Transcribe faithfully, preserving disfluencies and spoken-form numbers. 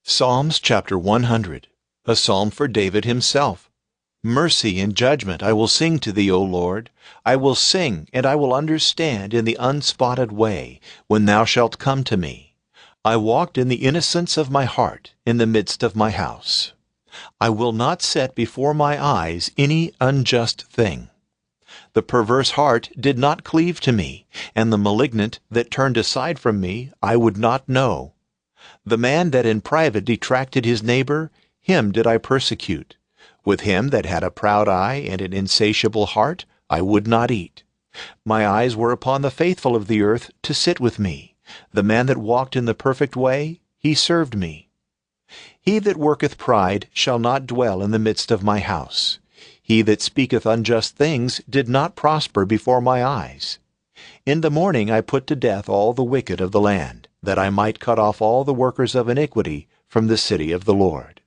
Psalms chapter one hundred, a psalm for David himself. Mercy and judgment I will sing to thee, O Lord. I will sing, and I will understand in the unspotted way, when thou shalt come to me. I walked in the innocence of my heart, in the midst of my house. I will not set before my eyes any unjust thing. The perverse heart did not cleave to me, and the malignant that turned aside from me I would not know. The man that in private detracted his neighbor, him did I persecute. With him that had a proud eye and an insatiable heart, I would not eat. My eyes were upon the faithful of the earth to sit with me. The man that walked in the perfect way, he served me. He that worketh pride shall not dwell in the midst of my house. He that speaketh unjust things did not prosper before my eyes. In the morning I put to death all the wicked of the land, that I might cut off all the workers of iniquity from the city of the Lord.